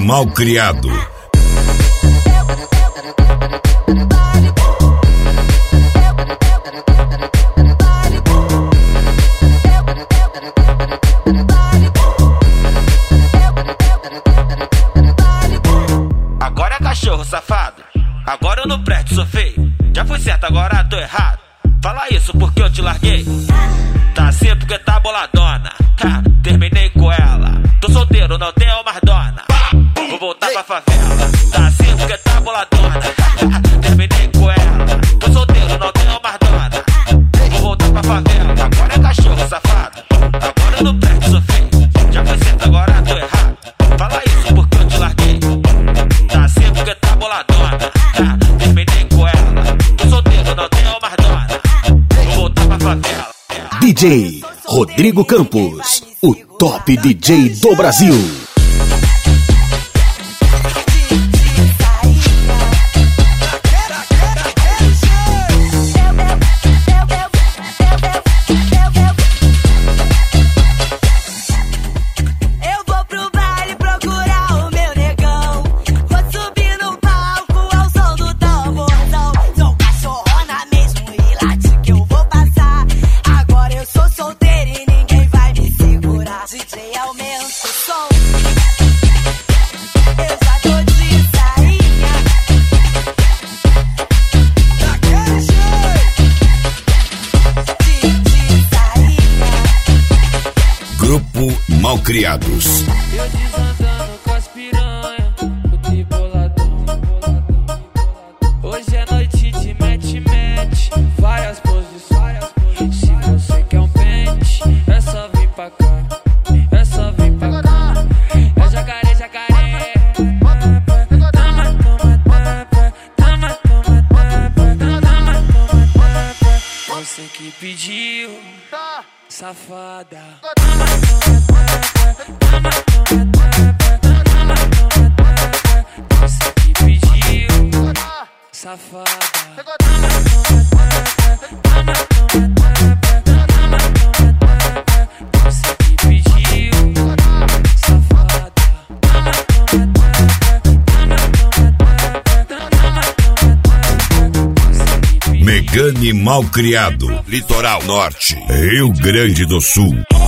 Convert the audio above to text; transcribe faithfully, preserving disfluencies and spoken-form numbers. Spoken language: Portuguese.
Malcriado. Agora é cachorro safado, agora eu não presto, sou feio. Já fui certo, agora tô errado. Fala isso porque eu te larguei. Tá assim porque tá boladona. Ha, terminei com ela. Tô solteiro, não tenho mais dona. Vou voltar pra favela. Tá assim porque tá boladona. Ha, terminei com ela. Tô solteiro, não tenho mais dona. Vou voltar pra favela. Agora é cachorro safado, agora eu não presto, sou feio. Já fui certo, agora tô errado. Fala isso porque eu te larguei. Tá assim porque tá boladona. Ha, terminei com ela. Tô solteiro, não tenho mais dona. Vou voltar pra favela. D J Rodrigo Campos, o top D J do Brasil. Grupo Malcriados. Eu desandando com as piranha, eu te boladão. Hoje é noite de mete-mete, várias posições. Se você quer um pente, é só vir pra cá, é só vir pra cá. É jacaré, jacaré. Toma, toma, tapa, toma, toma, tapa, toma, toma, tapa. Você que pediu, safada. Toma, toma, tapa, toma, toma, tapa, toma, toma, tapa. Você que pediu, safada. Toma, toma, tapa, toma, toma, tapa, toma, toma, tapa. Você que pediu, safada. Toma, toma, tapa, toma, toma, tapa, toma, toma, tapa. Você que pediu. Megane Malcriado, Litoral Norte, Rio Grande do Sul.